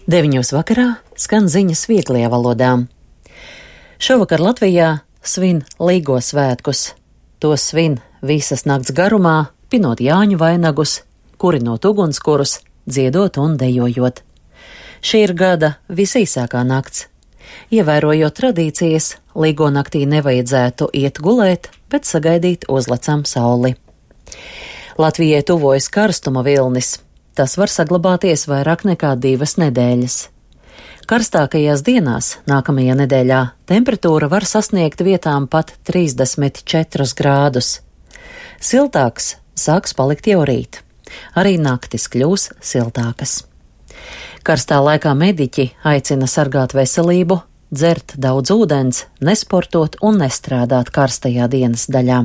9 vakarā skan ziņas vieglajā valodā. Šovakar Latvijā svin Līgo svētkus. Tos svin visas nakts garumā, pinot Jāņu vainagus, kurinot ugunskurus, dziedot un dejojot. Šī ir gada visīsākā nakts. Ievērojot tradīcijas, Līgo naktī nevajadzētu iet gulēt, bet sagaidīt uzlecam sauli. Latvijai tuvojas karstuma vilnis. Tas var saglabāties vairāk nekā 2 nedēļas. Karstākajās dienās nākamajā nedēļā temperatūra var sasniegt vietām pat 34 grādus. Siltāks sāks palikt jau rīt. Arī naktis kļūs siltākas. Karstā laikā mediķi aicina sargāt veselību, dzert daudz ūdens, nesportot un nestrādāt karstajā dienas daļā.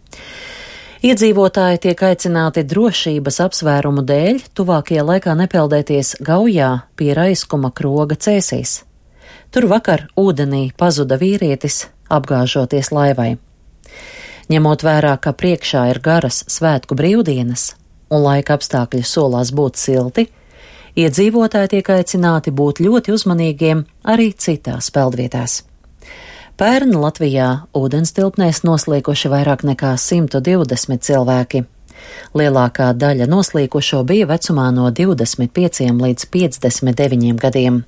Iedzīvotāji tiek aicināti drošības apsvērumu dēļ tuvākajā laikā nepeldēties Gaujā pie Raiskuma kroga Cēsīs. Tur vakar ūdenī pazuda vīrietis, apgāžoties laivai. Ņemot vērā, ka priekšā ir garas svētku brīvdienas un laika apstākļi solās būt silti, iedzīvotāji tiek aicināti būt ļoti uzmanīgiem arī citās peldvietās. Pērn Latvijā ūdenstilpnēs noslīkuši vairāk nekā 120 cilvēki. Lielākā daļa noslīkušo bija vecumā no 25 līdz 59 gadiem.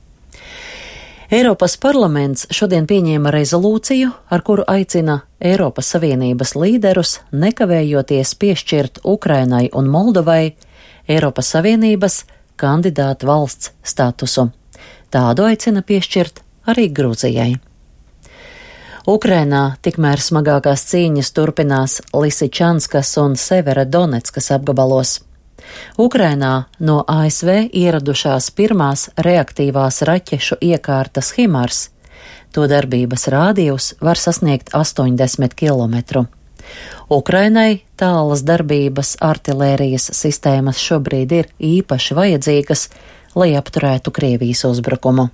Eiropas parlaments šodien pieņēma rezolūciju, ar kuru aicina Eiropas Savienības līderus nekavējoties piešķirt Ukrainai un Moldovai Eiropas Savienības kandidātu valsts statusu. Tādu aicina piešķirt arī Grūzijai. Ukrainā tikmēr smagākās cīņas turpinās Lisičanskas un Severodoneckas apgabalos. Ukrainā no ASV ieradušās pirmās reaktīvās raķešu iekārtas HIMARS. To darbības rādījus var sasniegt 80 km. Ukrainai tālas darbības artilērijas sistēmas šobrīd ir īpaši vajadzīgas, lai apturētu Krievijas uzbrukumu.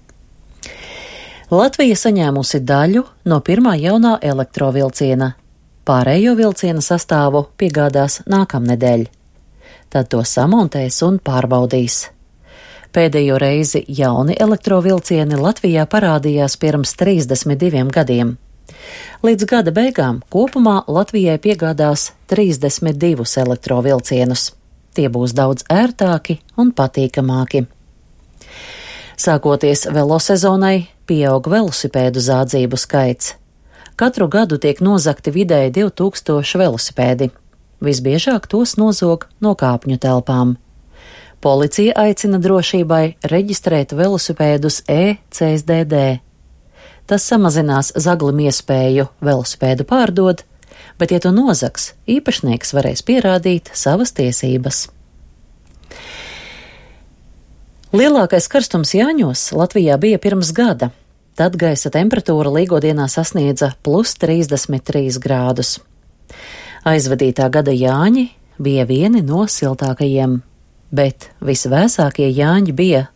Latvija saņēmusi daļu no pirmā jaunā elektrovilciena. Pārējo vilciena sastāvu piegādās nākamnedēļ. Tad to samontēs un pārbaudīs. Pēdējo reizi jauni elektrovilcieni Latvijā parādījās pirms 32 gadiem. Līdz gada beigām kopumā Latvijai piegādās 32 elektrovilcienus. Tie būs daudz ērtāki un patīkamāki. Sākoties velosezonai, pieaug velosipēdu zādzību skaits. Katru gadu tiek nozagti vidēji 2000 velosipēdi. Visbiežāk tos nozog no kāpņu telpām. Policija aicina drošībai reģistrēt velosipēdus e-CSDD. Tas samazinās zaglim iespēju velosipēdu pārdot, bet, ja to nozags, īpašnieks varēs pierādīt savas tiesības. Lielākais karstums Jāņos Latvijā bija pirms gada. Tad gaisa temperatūra Līgo dienā sasniedza +33 grādus. Aizvadītā gada Jāņi bija vieni no siltākajiem, bet visvēsākie Jāņi bija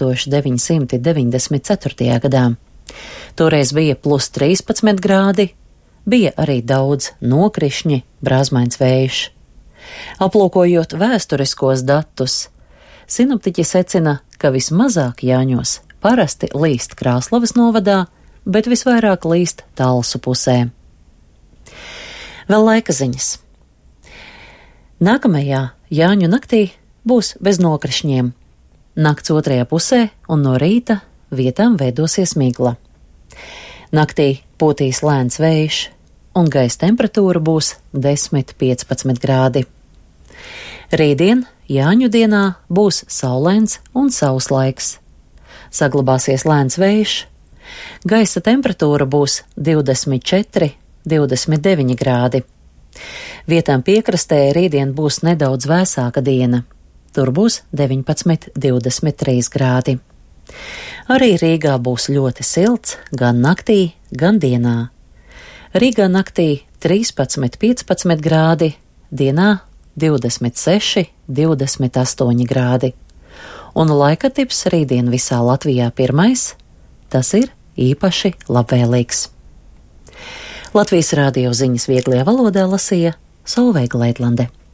1994. gadā. Toreiz bija +13 grādi, bija arī daudz nokrišņi, brāzmains vējš. Aplūkojot vēsturiskos datus, sinoptiķi secina, ka vismazāk Jāņos parasti līst Krāslavas novadā, bet visvairāk līst Talsu pusē. Vēl laika ziņas. Nākamajā Jāņu naktī būs bez nokrišņiem. Nakts otrajā pusē un no rīta vietām veidosies migla. Naktī pūtīs lēns vējš un gaisa temperatūra būs 10–15 grādi. Rītdien Jāņu dienā būs saulains un sauss laiks. Saglabāsies lēns vējš, gaisa temperatūra būs 24–29 grādi. Vietām piekrastē rītdien būs nedaudz vēsāka diena. Tur būs 19–23 grādi. Arī Rīgā būs ļoti silts gan naktī, gan dienā. Rīgā naktī 13–15 grādi, dienā 26–28 grādi. Un laika tips rītdien visā Latvijā pirmais, tas ir īpaši labvēlīgs. Latvijas radio ziņas vieglajā valodā lasīja Solveiga Leitlande.